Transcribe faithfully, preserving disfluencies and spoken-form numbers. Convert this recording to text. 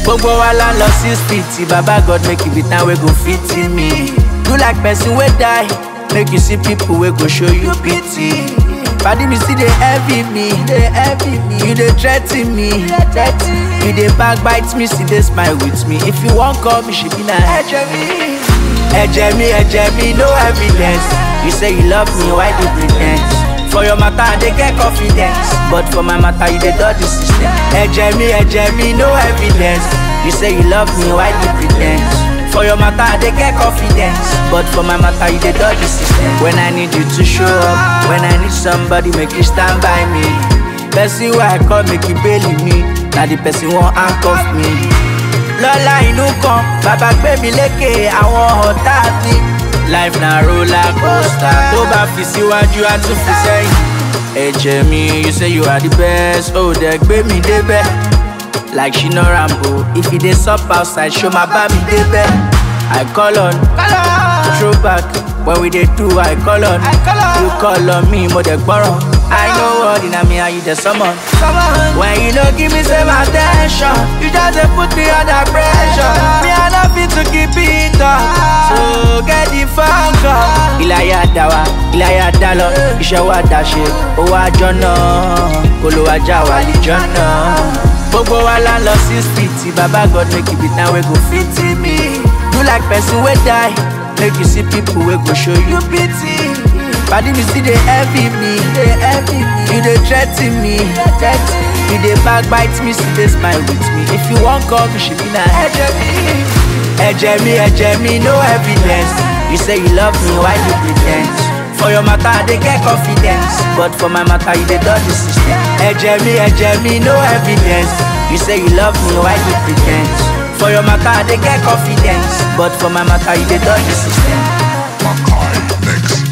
Gbogbo wa la lọ sí street, Baba God make it be time we go fit in me. Do like person wey die, make you see people wey go show you pity. Padi me see they envy me, they envy me. You dey threaten me, you dey backbite me, see they smile with me. If you wan call me, she be na ẹ̀jẹ̀ mi, ẹ̀jẹ̀ mi, ẹ̀jẹ̀ mi, no evidence. You say you love me, why you pretend? For your matter, I dey get confidence, but for my matter, you dey dodge the system. Ẹ̀jẹ̀ mi, ẹ̀jẹ̀ mi, no evidence. You say you love me, why you pretend? For your matter, I dey get confidence, but for my matter, you dey dodge the system. When I need you to show up, when I need somebody, make you stand by me. Person wey I call, make you bail me. Now the person won't handcuff me. Lọ́la inú kan, bàbá gbé mi lékè àwọn ọ̀tá mi. Life na roller coaster, tó bá fi síwájú á tún fi sẹ́yìn. Ẹ̀jẹ̀ mi, you say you are the best, oh dẹ̀ gbé mi débẹ̀. Like Shina Rambo, if you dey sup outside, show my baby débẹ̀. I call on, throw back, when we dey do, I call on. You call on me, mo dẹ̀ gbọ́ràn. I know what in me and you dey summon. When you no give me same attention, you just dey put me under pressure. Me I no fit to keep it up, so get the fuck up. Ìlàyà dá wa, ìlàyà dá lọ, iṣẹ́ wa dá ṣe, owó àjọ náà, kolo ajá wa lìjọ náà. Gbogbo wa la lọ sí street, Baba God make it be time we go fit in me. Do like person wey die, make you see people wey go show you pity. Padi me see they envy me, they envy me. You dey threaten me, you dey backbite me, see they smile with me. If you wan call me, she be na ẹ̀jẹ̀ mi, ẹ̀jẹ̀ mi, ẹ̀jẹ̀ mi, no evidence. You say you love me, why you pretend? For your matter, I dey get confidence, but for my matter, you dey dodge the system. Ẹ̀jẹ̀ mi, ẹ̀jẹ̀ mi, no evidence. You say you love me, why you pretend? For your matter, I dey get confidence, but for my matter, you dey dodge the system. Makai Mix.